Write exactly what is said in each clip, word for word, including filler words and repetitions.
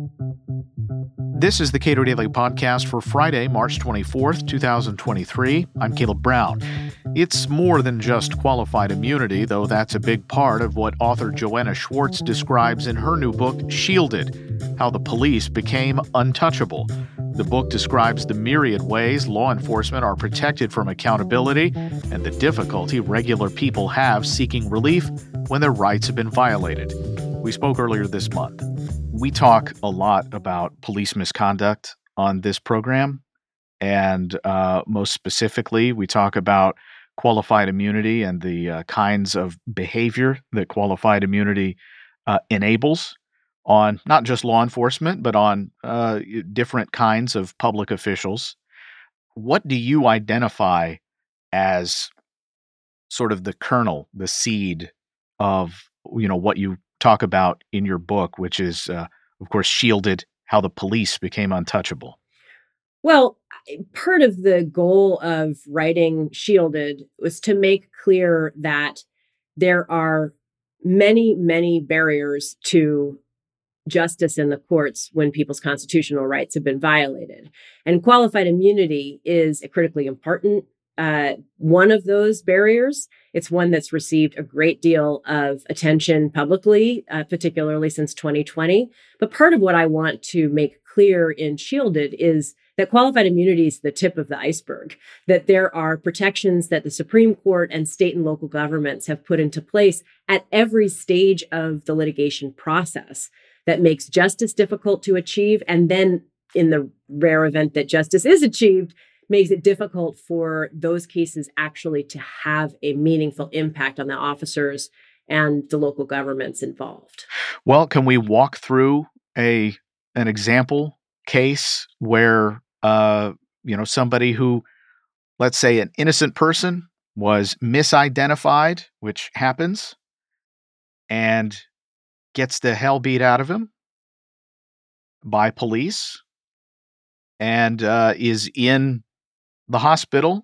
This is the Cato Daily Podcast for Friday, March twenty-fourth, twenty twenty-three. I'm Caleb Brown. It's more than just qualified immunity, though that's a big part of what author Joanna Schwartz describes in her new book, Shielded: How the Police Became Untouchable. The book describes the myriad ways law enforcement are protected from accountability and the difficulty regular people have seeking relief when their rights have been violated. We spoke earlier this month. We talk a lot about police misconduct on this program, and uh, most specifically, we talk about qualified immunity and the uh, kinds of behavior that qualified immunity uh, enables on not just law enforcement, but on uh, different kinds of public officials. What do you identify as sort of the kernel, the seed of, you know, what you talk about in your book, which is, uh, of course, Shielded: How the Police Became Untouchable? Well, part of the goal of writing Shielded was to make clear that there are many, many barriers to justice in the courts when people's constitutional rights have been violated. And qualified immunity is a critically important uh, one of those barriers. It's one that's received a great deal of attention publicly, uh, particularly since twenty twenty. But part of what I want to make clear in Shielded is that qualified immunity is the tip of the iceberg, that there are protections that the Supreme Court and state and local governments have put into place at every stage of the litigation process that makes justice difficult to achieve. And then in the rare event that justice is achieved, makes it difficult for those cases actually to have a meaningful impact on the officers and the local governments involved. Well, can we walk through a an example case where uh, you know, somebody who, let's say, an innocent person was misidentified, which happens, and gets the hell beat out of him by police, and uh, is in the hospital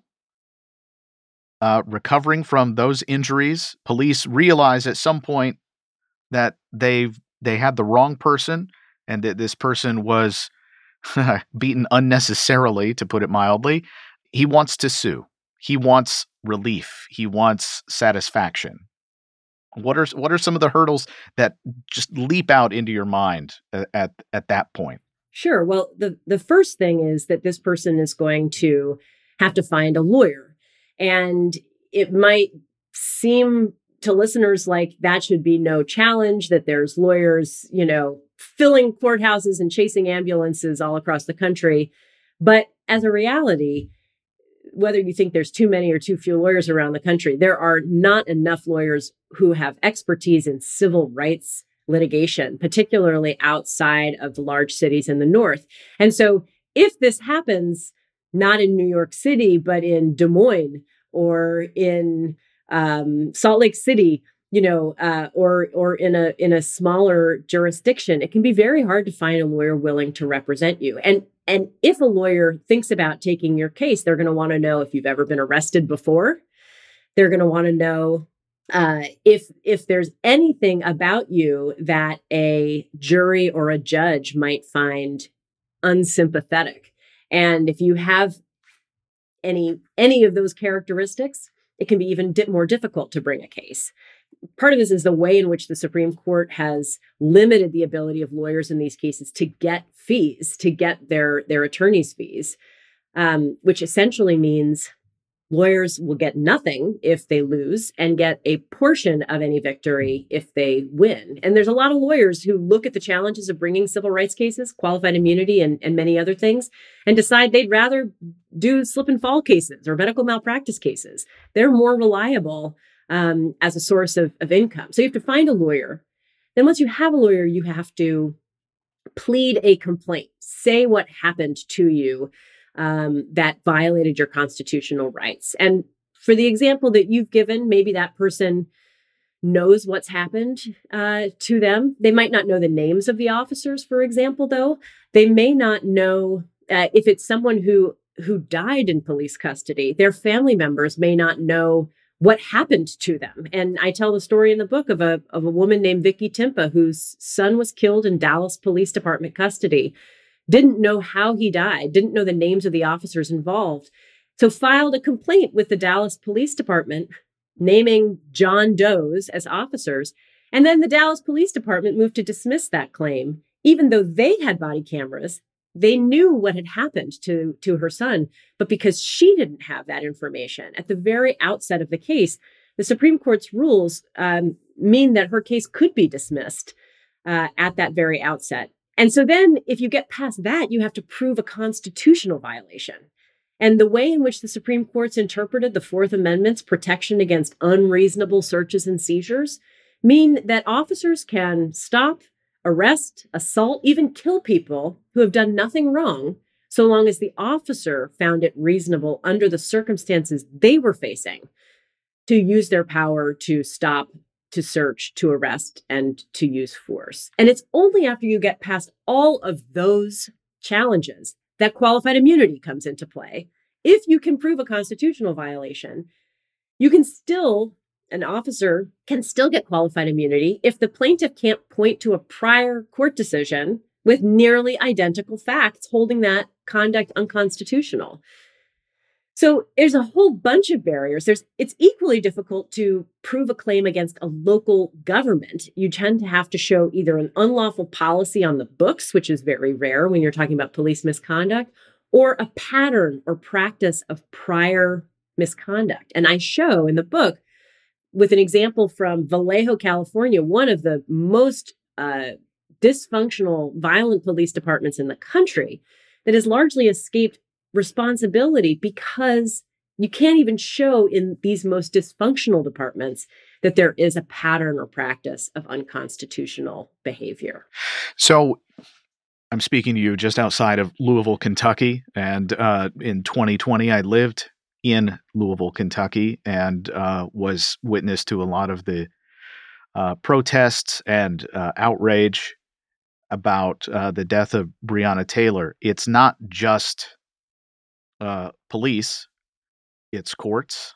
uh, recovering from those injuries? Police realize at some point that they've they had the wrong person, and that this person was beaten unnecessarily, to put it mildly. He wants to sue. He wants relief. He wants satisfaction. What are what are some of the hurdles that just leap out into your mind at at, at that point? Sure. Well, the, the first thing is that this person is going to have to find a lawyer. And it might seem to listeners like that should be no challenge, that there's lawyers, you know, filling courthouses and chasing ambulances all across the country. But as a reality, whether you think there's too many or too few lawyers around the country, there are not enough lawyers who have expertise in civil rights litigation, particularly outside of the large cities in the North. And so if this happens, not in New York City, but in Des Moines or in um, Salt Lake City, you know, uh, or or in a in a smaller jurisdiction, it can be very hard to find a lawyer willing to represent you. And and if a lawyer thinks about taking your case, they're going to want to know if you've ever been arrested before. They're going to want to know uh, if if there's anything about you that a jury or a judge might find unsympathetic. And if you have any any of those characteristics, it can be even di- more difficult to bring a case. Part of this is the way in which the Supreme Court has limited the ability of lawyers in these cases to get fees, to get their, their attorney's fees, um, which essentially means lawyers will get nothing if they lose and get a portion of any victory if they win. And there's a lot of lawyers who look at the challenges of bringing civil rights cases, qualified immunity, and, and many other things, and decide they'd rather do slip and fall cases or medical malpractice cases. They're more reliable um, as a source of, of income. So you have to find a lawyer. Then once you have a lawyer, you have to plead a complaint, say what happened to you um, that violated your constitutional rights. And for the example that you've given, maybe that person knows what's happened uh, to them. They might not know the names of the officers, for example, though. They may not know uh, if it's someone who who died in police custody. Their family members may not know what happened to them. And I tell the story in the book of a of a woman named Vicky Timpa, whose son was killed in Dallas Police Department custody, didn't know how he died, didn't know the names of the officers involved. So filed a complaint with the Dallas Police Department, naming John Does as officers. And then the Dallas Police Department moved to dismiss that claim, even though they had body cameras. They knew what had happened to, to her son, but because she didn't have that information at the very outset of the case, the Supreme Court's rules um, mean that her case could be dismissed uh, at that very outset. And so then if you get past that, you have to prove a constitutional violation. And the way in which the Supreme Court's interpreted the Fourth Amendment's protection against unreasonable searches and seizures mean that officers can stop, arrest, assault, even kill people who have done nothing wrong, so long as the officer found it reasonable under the circumstances they were facing to use their power to stop, to search, to arrest, and to use force. And it's only after you get past all of those challenges that qualified immunity comes into play. If you can prove a constitutional violation, you can still an officer can still get qualified immunity if the plaintiff can't point to a prior court decision with nearly identical facts holding that conduct unconstitutional. So there's a whole bunch of barriers. There's, it's equally difficult to prove a claim against a local government. You tend to have to show either an unlawful policy on the books, which is very rare when you're talking about police misconduct, or a pattern or practice of prior misconduct. And I show in the book, with an example from Vallejo, California, one of the most uh, dysfunctional, violent police departments in the country, that has largely escaped responsibility because you can't even show in these most dysfunctional departments that there is a pattern or practice of unconstitutional behavior. So I'm speaking to you just outside of Louisville, Kentucky, and uh, in twenty twenty, I lived in Louisville, Kentucky, and uh, was witness to a lot of the uh, protests and uh, outrage about uh, the death of Breonna Taylor. It's not just uh, police, it's courts,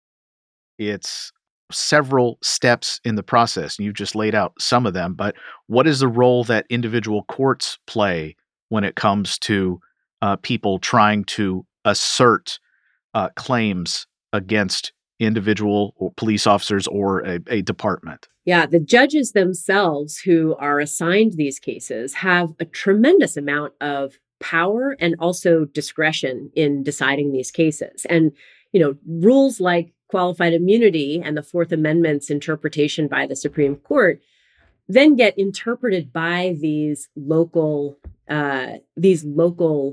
it's several steps in the process. And you've just laid out some of them, but what is the role that individual courts play when it comes to uh, people trying to assert Uh, claims against individual or police officers or a, a department? Yeah, the judges themselves who are assigned these cases have a tremendous amount of power and also discretion in deciding these cases. And, you know, rules like qualified immunity and the Fourth Amendment's interpretation by the Supreme Court then get interpreted by these local, uh, these local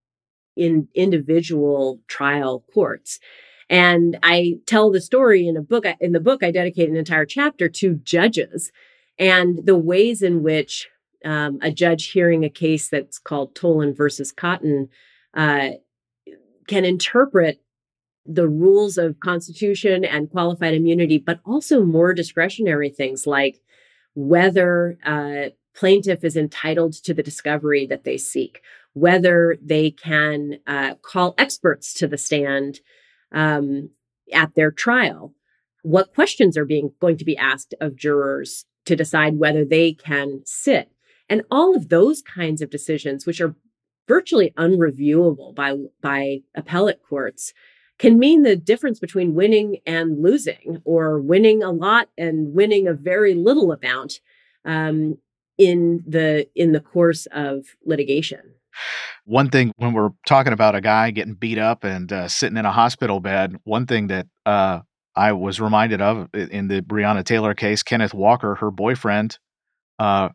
in individual trial courts. And I tell the story in a book. In the book, I dedicate an entire chapter to judges and the ways in which um, a judge hearing a case that's called Tolan versus Cotton uh, can interpret the rules of Constitution and qualified immunity, but also more discretionary things like whether a plaintiff is entitled to the discovery that they seek, whether they can uh, call experts to the stand um, at their trial, what questions are being going to be asked of jurors to decide whether they can sit. And all of those kinds of decisions, which are virtually unreviewable by, by appellate courts, can mean the difference between winning and losing, or winning a lot and winning a very little amount um, in the in the course of litigation. One thing, when we're talking about a guy getting beat up and uh, sitting in a hospital bed, one thing that uh, I was reminded of in the Breonna Taylor case, Kenneth Walker, her boyfriend, uh,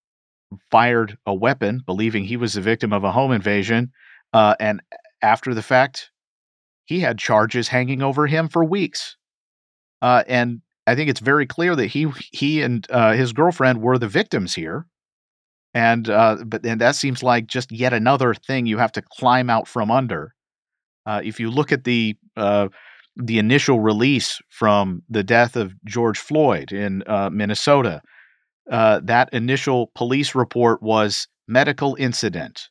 fired a weapon, believing he was the victim of a home invasion. Uh, and after the fact, he had charges hanging over him for weeks. Uh, and I think it's very clear that he he and uh, his girlfriend were the victims here. And uh, but then that seems like just yet another thing you have to climb out from under. Uh, if you look at the uh, the initial release from the death of George Floyd in uh, Minnesota, uh, that initial police report was medical incident.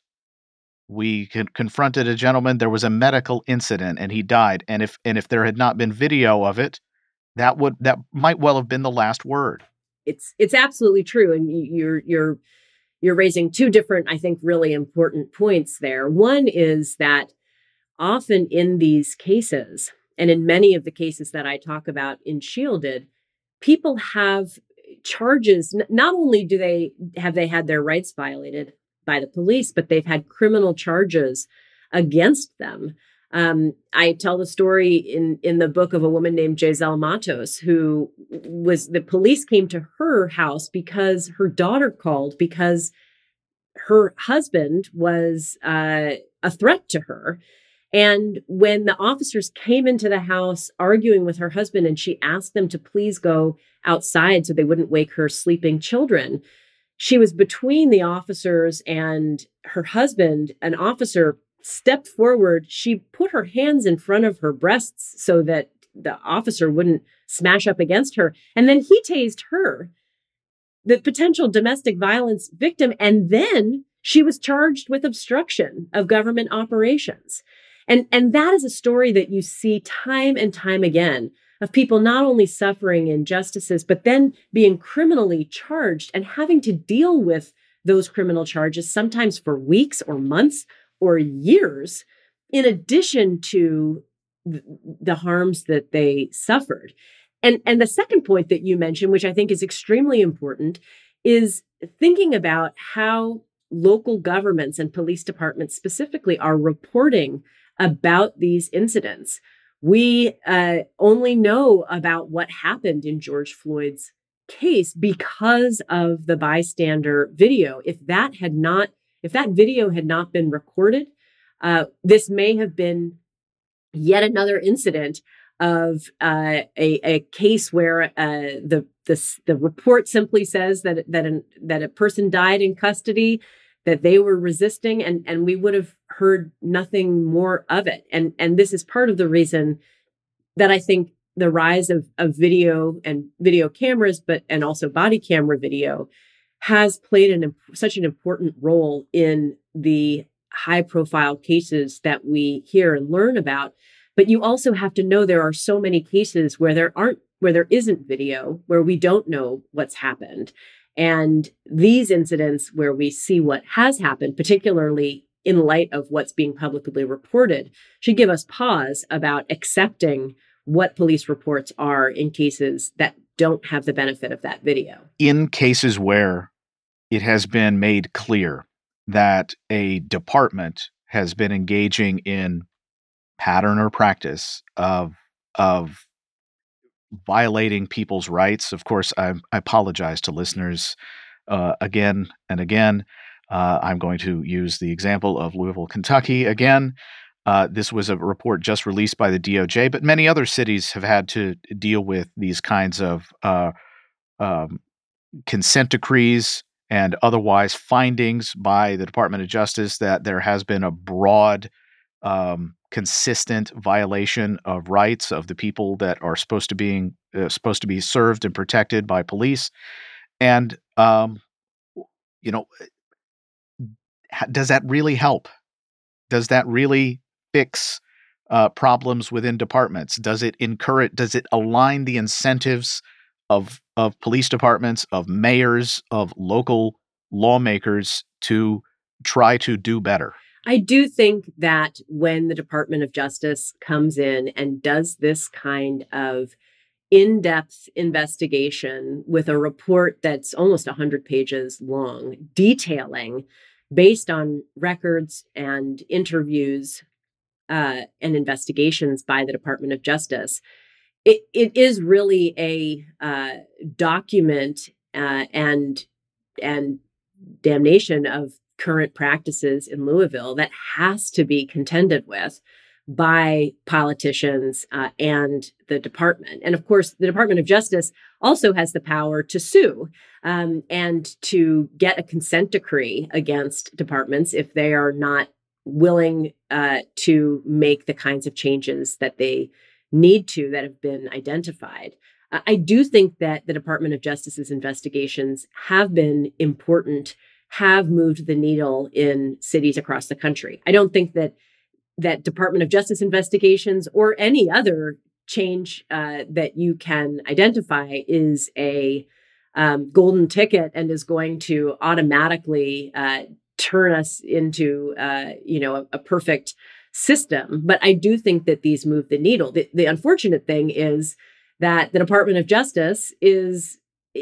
We con- confronted a gentleman. There was a medical incident, and he died. And if and if there had not been video of it, that would that might well have been the last word. It's it's absolutely true, and you're you're you're raising two different, I think, really important points there. One is that often in these cases, and in many of the cases that I talk about in Shielded, people have charges. Not only do they have they had their rights violated by the police, but they've had criminal charges against them. Um, I tell the story in, in the book of a woman named Giselle Matos, who was, the police came to her house because her daughter called because her husband was uh, a threat to her. And when the officers came into the house arguing with her husband, and she asked them to please go outside so they wouldn't wake her sleeping children, she was between the officers and her husband. An officer stepped forward. She put her hands in front of her breasts so that the officer wouldn't smash up against her. And then he tased her, the potential domestic violence victim. And then she was charged with obstruction of government operations. And, and that is a story that you see time and time again of people not only suffering injustices, but then being criminally charged and having to deal with those criminal charges, sometimes for weeks or months or years, in addition to th- the harms that they suffered. And, and the second point that you mentioned, which I think is extremely important, is thinking about how local governments and police departments specifically are reporting about these incidents. We uh, only know about what happened in George Floyd's case because of the bystander video. If that had not, if that video had not been recorded, uh, this may have been yet another incident of uh, a, a case where uh, the, the the report simply says that that an, that a person died in custody, that they were resisting, and and we would have heard nothing more of it. And and this is part of the reason that I think the rise of, of video and video cameras, but and also body camera video, has played an such an important role in the high profile cases that we hear and learn about. But you also have to know there are so many cases where there aren't, where there isn't video, where we don't know what's happened. And these incidents where we see what has happened, particularly in light of what's being publicly reported, should give us pause about accepting what police reports are in cases that don't have the benefit of that video. In cases where it has been made clear that a department has been engaging in pattern or practice of of violating people's rights. Of course, I, I apologize to listeners uh, again and again. Uh, I'm going to use the example of Louisville, Kentucky again. Uh, this was a report just released by the D O J, but many other cities have had to deal with these kinds of uh, um, consent decrees and otherwise findings by the Department of Justice that there has been a broad, um, consistent violation of rights of the people that are supposed to being uh, supposed to be served and protected by police. And um, you know, does that really help? Does that really fix uh, problems within departments? Does it encourage? Does it align the incentives of of police departments, of mayors, of local lawmakers to try to do better? I do think that when the Department of Justice comes in and does this kind of in-depth investigation with a report that's almost one hundred pages long, detailing based on records and interviews uh, and investigations by the Department of Justice, it, it is really a uh, document uh, and and damnation of current practices in Louisville that has to be contended with by politicians uh, and the department. And of course, the Department of Justice also has the power to sue um, and to get a consent decree against departments if they are not willing uh, to make the kinds of changes that they need to that have been identified. Uh, I do think that the Department of Justice's investigations have been important, have moved the needle in cities across the country. I don't think that that Department of Justice investigations or any other change uh, that you can identify is a um, golden ticket and is going to automatically uh, turn us into, uh, you know, a, a perfect system. But I do think that these move the needle. The, the unfortunate thing is that the Department of Justice is,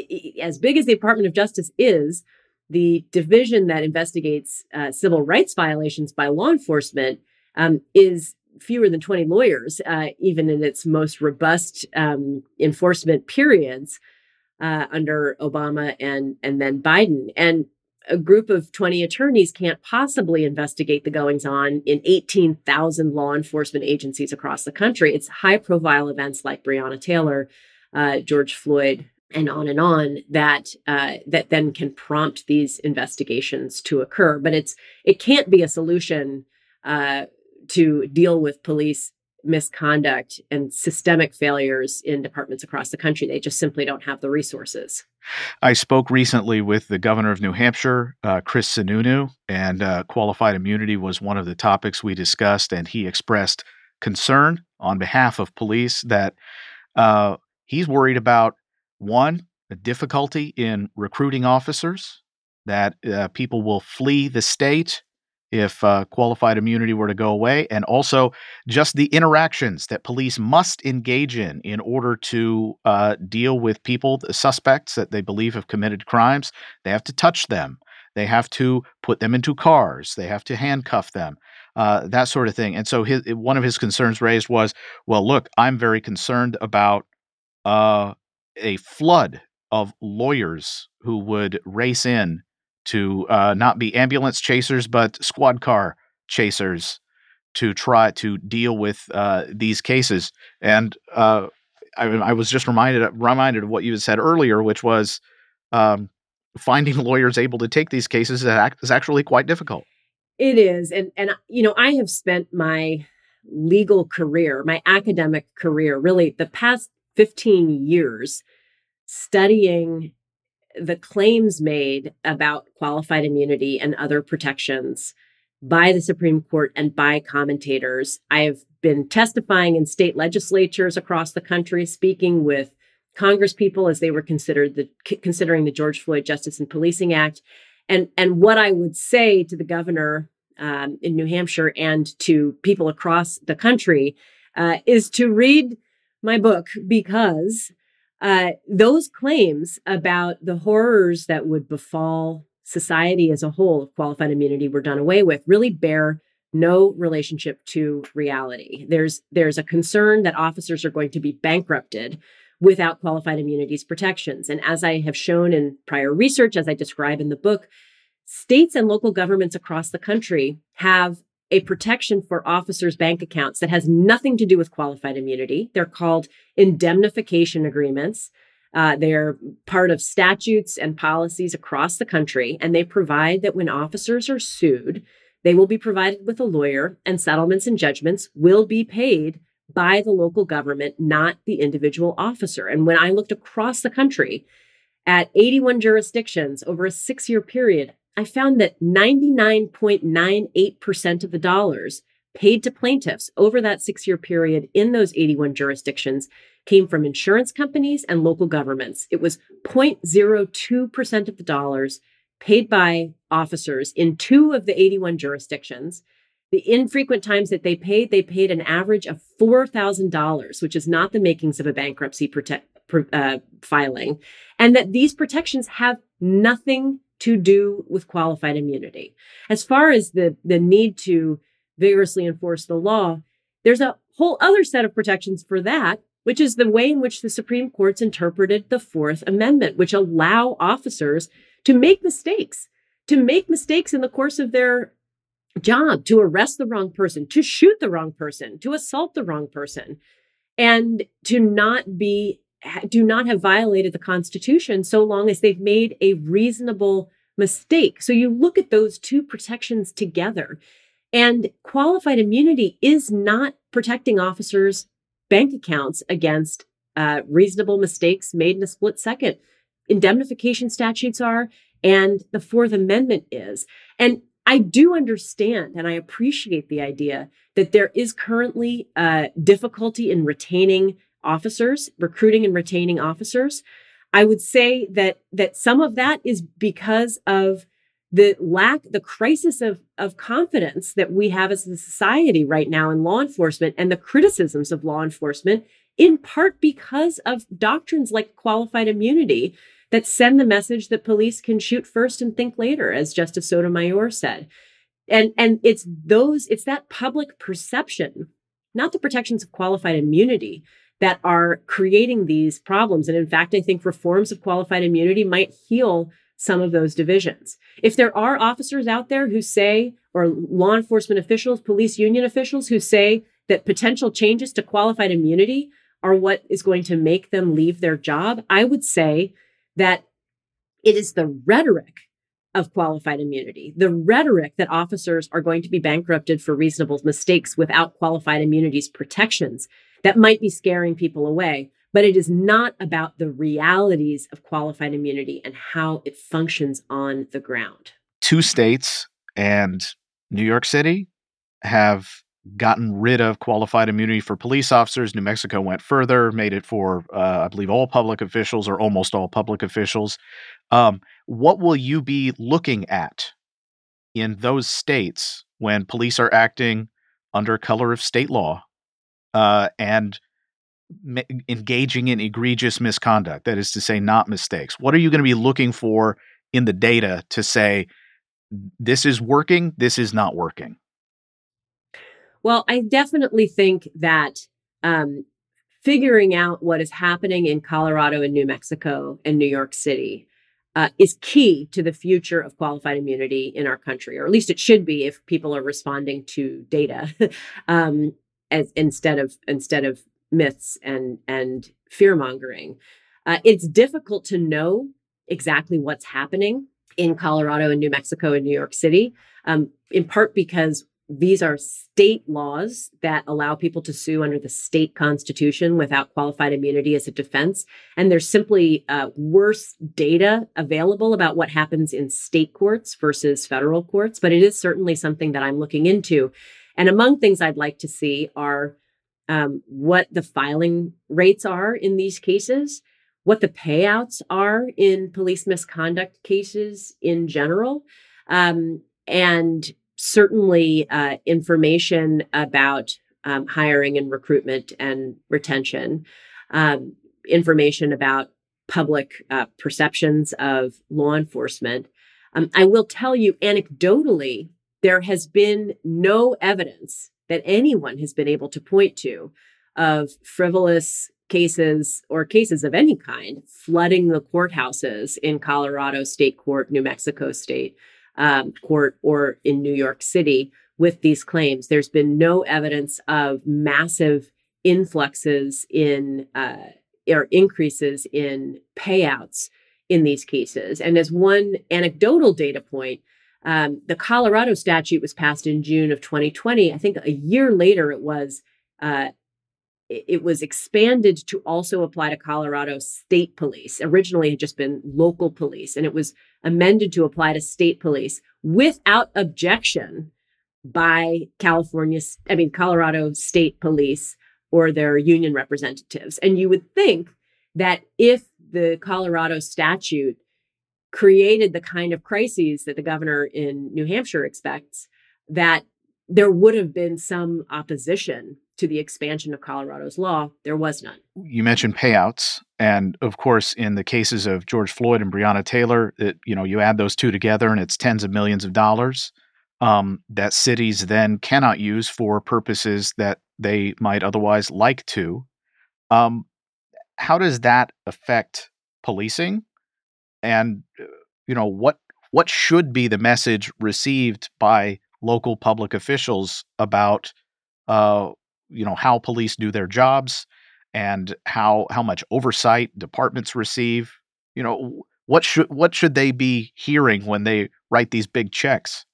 as big as the Department of Justice is, the division that investigates uh, civil rights violations by law enforcement um, is fewer than twenty lawyers, uh, even in its most robust um, enforcement periods uh, under Obama and, and then Biden. And a group of twenty attorneys can't possibly investigate the goings on in eighteen thousand law enforcement agencies across the country. It's high profile events like Breonna Taylor, uh, George Floyd, and on and on that uh, that then can prompt these investigations to occur. But it's it can't be a solution uh, to deal with police misconduct and systemic failures in departments across the country. They just simply don't have the resources. I spoke recently with the governor of New Hampshire, uh, Chris Sununu, and uh, qualified immunity was one of the topics we discussed, and he expressed concern on behalf of police that uh, he's worried about, one, the difficulty in recruiting officers, that uh, people will flee the state if uh, qualified immunity were to go away, and also just the interactions that police must engage in in order to uh, deal with people, the suspects that they believe have committed crimes. They have to touch them. They have to put them into cars. They have to handcuff them, uh, that sort of thing. And so his, one of his concerns raised was, well, look, I'm very concerned about uh, a flood of lawyers who would race in to uh, not be ambulance chasers, but squad car chasers to try to deal with uh, these cases. And uh, I, I was just reminded reminded of what you had said earlier, which was um, finding lawyers able to take these cases is actually quite difficult. It is. And, and you know, I have spent my legal career, my academic career, really the past fifteen years studying the claims made about qualified immunity and other protections by the Supreme Court and by commentators. I've been testifying in state legislatures across the country, speaking with congresspeople as they were considered the considering the George Floyd Justice and Policing Act. And, and what I would say to the governor um, in New Hampshire and to people across the country uh, is to read my book, because Uh, those claims about the horrors that would befall society as a whole if qualified immunity were done away with really bear no relationship to reality. There's there's a concern that officers are going to be bankrupted without qualified immunity's protections. And as I have shown in prior research, as I describe in the book, states and local governments across the country have a protection for officers' bank accounts that has nothing to do with qualified immunity. They're called indemnification agreements. Uh, they're part of statutes and policies across the country, and they provide that when officers are sued, they will be provided with a lawyer, and settlements and judgments will be paid by the local government, not the individual officer. And when I looked across the country at eighty-one jurisdictions over a six-year period, I found that ninety-nine point nine eight percent of the dollars paid to plaintiffs over that six-year period in those eighty-one jurisdictions came from insurance companies and local governments. It was zero point zero two percent of the dollars paid by officers in two of the eighty-one jurisdictions. The infrequent times that they paid, they paid an average of four thousand dollars, which is not the makings of a bankruptcy protect, uh, filing, and that these protections have nothing to do with qualified immunity. As far as the, the need to vigorously enforce the law, there's a whole other set of protections for that, which is the way in which the Supreme Court's interpreted the Fourth Amendment, which allow officers to make mistakes, to make mistakes in the course of their job, to arrest the wrong person, to shoot the wrong person, to assault the wrong person, and to not be do not have violated the Constitution so long as they've made a reasonable mistake. So you look at those two protections together, and qualified immunity is not protecting officers' bank accounts against uh, reasonable mistakes made in a split second. Indemnification statutes are, and the Fourth Amendment is. And I do understand and I appreciate the idea that there is currently uh, difficulty in retaining officers, recruiting and retaining officers. I would say that that some of that is because of the lack, the crisis of, of confidence that we have as a society right now in law enforcement and the criticisms of law enforcement, in part because of doctrines like qualified immunity that send the message that police can shoot first and think later, as Justice Sotomayor said. And, and it's those, it's that public perception, not the protections of qualified immunity, that are creating these problems. And in fact, I think reforms of qualified immunity might heal some of those divisions. If there are officers out there who say, or law enforcement officials, police union officials who say that potential changes to qualified immunity are what is going to make them leave their job, I would say that it is the rhetoric of qualified immunity, the rhetoric that officers are going to be bankrupted for reasonable mistakes without qualified immunity's protections that might be scaring people away. But it is not about the realities of qualified immunity and how it functions on the ground. Two states and New York City have gotten rid of qualified immunity for police officers. New Mexico went further, made it for, uh, I believe, all public officials or almost all public officials. Um, what will you be looking at in those states when police are acting under color of state law uh, and ma- engaging in egregious misconduct? That is to say, not mistakes. What are you going to be looking for in the data to say, this is working, this is not working? Well, I definitely think that um, figuring out what is happening in Colorado and New Mexico and New York City uh, is key to the future of qualified immunity in our country, or at least it should be if people are responding to data um, as instead of instead of myths and and fear mongering. Uh, it's difficult to know exactly what's happening in Colorado and New Mexico and New York City, um, in part because these are state laws that allow people to sue under the state constitution without qualified immunity as a defense. And there's simply uh, worse data available about what happens in state courts versus federal courts. But it is certainly something that I'm looking into. And among things I'd like to see are um, what the filing rates are in these cases, what the payouts are in police misconduct cases in general, um, and certainly uh, information about um, hiring and recruitment and retention, um, information about public uh, perceptions of law enforcement. Um, I will tell you anecdotally, there has been no evidence that anyone has been able to point to of frivolous cases or cases of any kind flooding the courthouses in Colorado State Court, New Mexico State Um, court, or in New York City with these claims. There's been no evidence of massive influxes in uh, or increases in payouts in these cases. And as one anecdotal data point, um, the Colorado statute was passed in June of twenty twenty. I think a year later it was uh, it was expanded to also apply to Colorado State Police. Originally, it had just been local police, and it was amended to apply to state police without objection by California, I mean, Colorado State Police or their union representatives. And you would think that if the Colorado statute created the kind of crises that the governor in New Hampshire expects, that there would have been some opposition to the expansion of Colorado's law. There was none. You mentioned payouts. And of course, in the cases of George Floyd and Breonna Taylor, it, you know, you add those two together and it's tens of millions of dollars um, that cities then cannot use for purposes that they might otherwise like to. Um, how does that affect policing? And, uh, you know, what what should be the message received by local public officials about uh, you know, how police do their jobs and how how much oversight departments receive? You know, what should what should they be hearing when they write these big checks?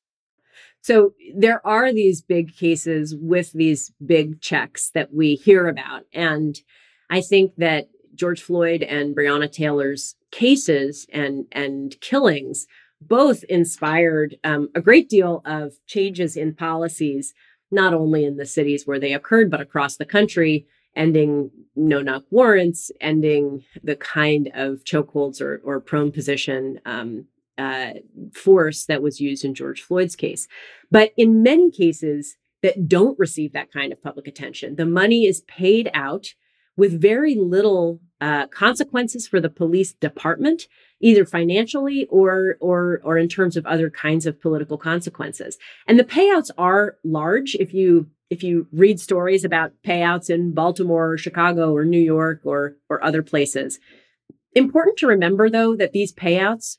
So there are these big cases with these big checks that we hear about. And I think that George Floyd and Breonna Taylor's cases and, and killings both inspired um, a great deal of changes in policies, not only in the cities where they occurred, but across the country, ending no-knock warrants, ending the kind of chokeholds or, or prone position um, uh, force that was used in George Floyd's case. But in many cases that don't receive that kind of public attention, the money is paid out with very little uh, consequences for the police department, either financially or or or in terms of other kinds of political consequences. And the payouts are large. If you if you read stories about payouts in Baltimore or Chicago or New York or or other places, important to remember though that these payouts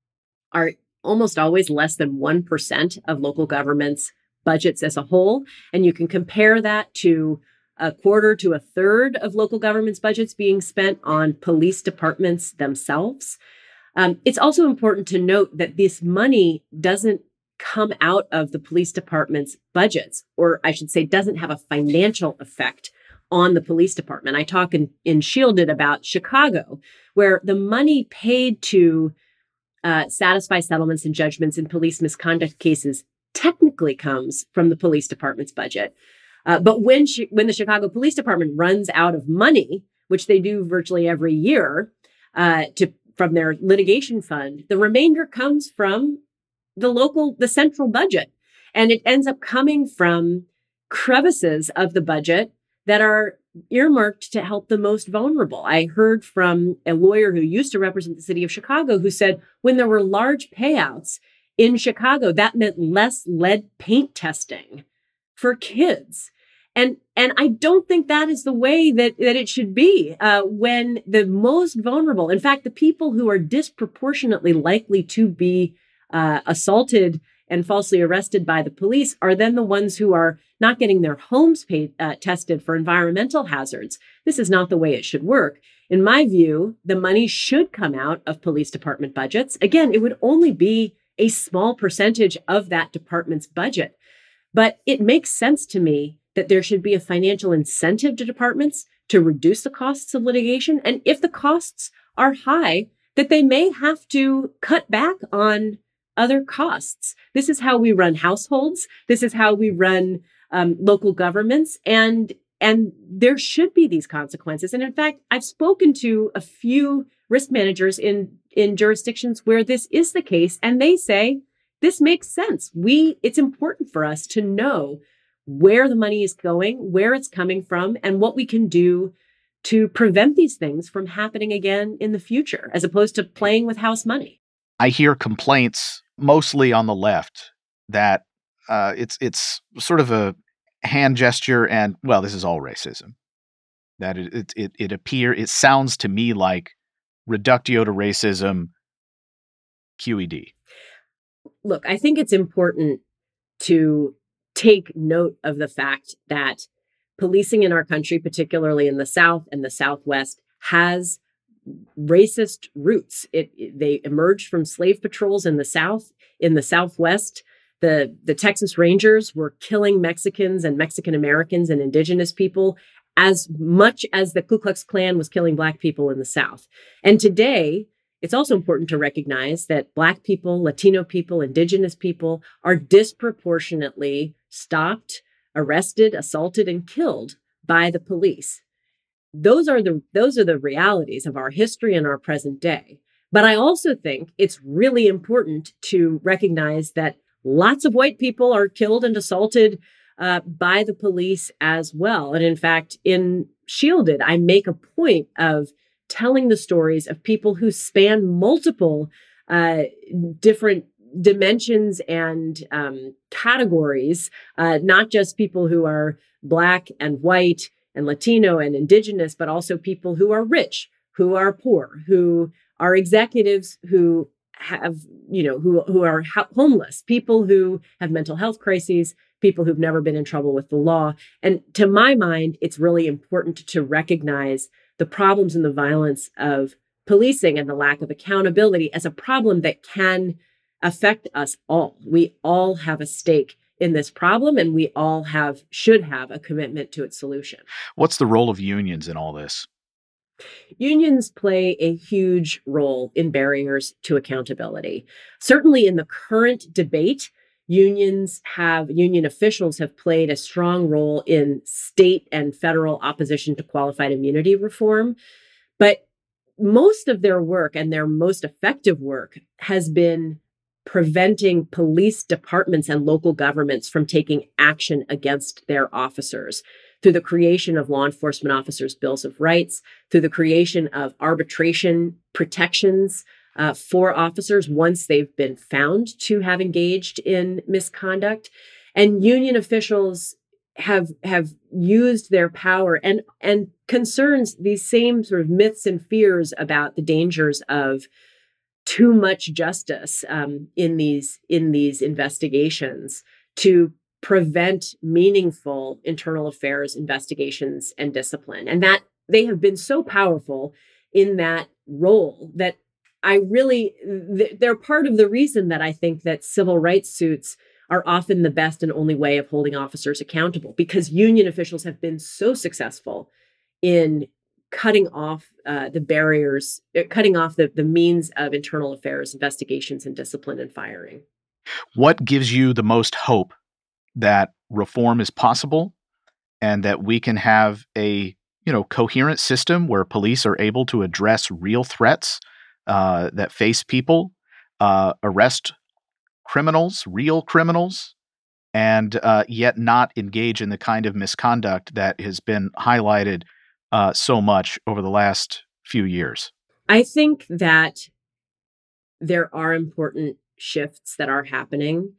are almost always less than one percent of local governments' budgets as a whole, and you can compare that to a quarter to a third of local governments' budgets being spent on police departments themselves. Um, it's also important to note that this money doesn't come out of the police department's budgets, or I should say, doesn't have a financial effect on the police department. I talk in, in Shielded about Chicago, where the money paid to uh, satisfy settlements and judgments in police misconduct cases technically comes from the police department's budget. Uh, but when she, when the Chicago Police Department runs out of money, which they do virtually every year, uh, to from their litigation fund, the remainder comes from the local, the central budget, and it ends up coming from crevices of the budget that are earmarked to help the most vulnerable. I heard from a lawyer who used to represent the city of Chicago who said when there were large payouts in Chicago, that meant less lead paint testing for kids. And and I don't think that is the way that, that it should be uh, when the most vulnerable, in fact, the people who are disproportionately likely to be uh, assaulted and falsely arrested by the police are then the ones who are not getting their homes paid, uh, tested for environmental hazards. This is not the way it should work. In my view, the money should come out of police department budgets. Again, it would only be a small percentage of that department's budget. But it makes sense to me that there should be a financial incentive to departments to reduce the costs of litigation. And if the costs are high, that they may have to cut back on other costs. This is how we run households. This is how we run um, local governments. And, and there should be these consequences. And in fact, I've spoken to a few risk managers in, in jurisdictions where this is the case, and they say, this makes sense. We, it's important for us to know where the money is going, where it's coming from, and what we can do to prevent these things from happening again in the future, as opposed to playing with house money. I hear complaints mostly on the left that uh, it's it's sort of a hand gesture, and well, this is all racism. That it it it, it appear it sounds to me like reductio to racism, Q E D. Look, I think it's important to take note of the fact that policing in our country, particularly in the South and the Southwest, has racist roots. It, it they emerged from slave patrols in the South. In the Southwest, the, the Texas Rangers were killing Mexicans and Mexican Americans and indigenous people as much as the Ku Klux Klan was killing Black people in the South. And today, it's also important to recognize that Black people, Latino people, indigenous people are disproportionately stopped, arrested, assaulted, and killed by the police. Those are the those are the realities of our history and our present day. But I also think it's really important to recognize that lots of white people are killed and assaulted uh, by the police as well. And in fact, in Shielded, I make a point of telling the stories of people who span multiple uh, different dimensions and um, categories, uh, not just people who are Black and white and Latino and indigenous, but also people who are rich, who are poor, who are executives, who have, you know, who, who are ho- homeless, people who have mental health crises, people who've never been in trouble with the law. And to my mind, it's really important to recognize the problems and the violence of policing and the lack of accountability as a problem that can affect us all. We all have a stake in this problem, and we all have should have a commitment to its solution. What's the role of unions in all this? Unions play a huge role in barriers to accountability. Certainly in the current debate, unions have, union officials have played a strong role in state and federal opposition to qualified immunity reform. But most of their work and their most effective work has been preventing police departments and local governments from taking action against their officers through the creation of law enforcement officers' bills of rights, through the creation of arbitration protections uh, for officers once they've been found to have engaged in misconduct. And union officials have have used their power and and concerns, these same sort of myths and fears about the dangers of too much justice um, in these in these investigations to prevent meaningful internal affairs investigations and discipline. And that they have been so powerful in that role that I really, they're part of the reason that I think that civil rights suits are often the best and only way of holding officers accountable, because union officials have been so successful in cutting off uh, the barriers, cutting off the, the means of internal affairs investigations and discipline and firing. What gives you the most hope that reform is possible and that we can have a, you know, coherent system where police are able to address real threats uh, that face people, uh, arrest criminals, real criminals, and uh, yet not engage in the kind of misconduct that has been highlighted uh, so much over the last few years? I think that there are important shifts that are happening.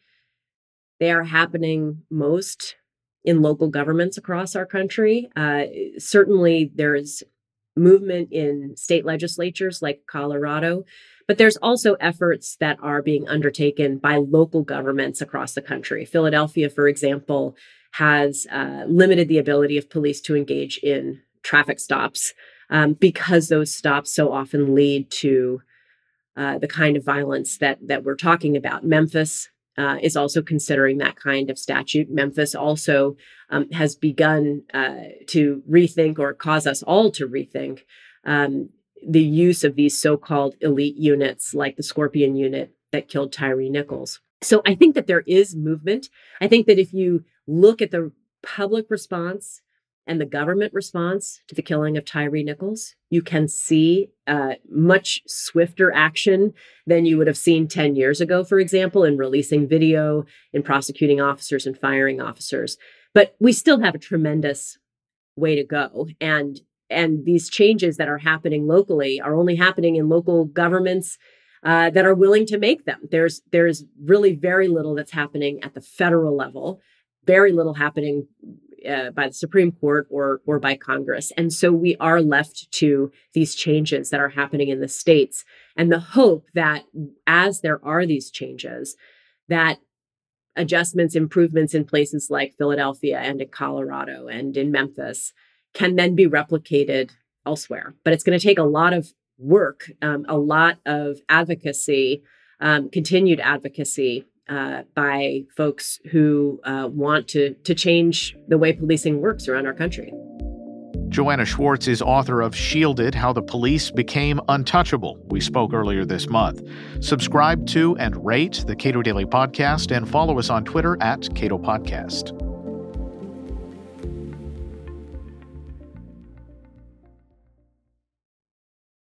They are happening most in local governments across our country. Uh, certainly, there's movement in state legislatures like Colorado, but there's also efforts that are being undertaken by local governments across the country. Philadelphia, for example, has uh, limited the ability of police to engage in traffic stops um, because those stops so often lead to uh, the kind of violence that that we're talking about. Memphis uh, is also considering that kind of statute. Memphis also um, has begun uh, to rethink, or cause us all to rethink, um, the use of these so-called elite units like the Scorpion unit that killed Tyre Nichols. So I think that there is movement. I think that if you look at the public response and the government response to the killing of Tyre Nichols, you can see uh, much swifter action than you would have seen ten years ago, for example, in releasing video, in prosecuting officers and firing officers. But we still have a tremendous way to go. And, and these changes that are happening locally are only happening in local governments uh, that are willing to make them. There's, there's really very little that's happening at the federal level, very little happening Uh, by the Supreme Court or or by Congress. And so we are left to these changes that are happening in the states, and the hope that as there are these changes, that adjustments, improvements in places like Philadelphia and in Colorado and in Memphis can then be replicated elsewhere. But it's going to take a lot of work, um, a lot of advocacy, um, continued advocacy Uh, by folks who uh, want to to change the way policing works around our country. Joanna Schwartz is author of Shielded: How the Police Became Untouchable. We spoke earlier this month. Subscribe to and rate the Cato Daily Podcast and follow us on Twitter at Cato Podcast.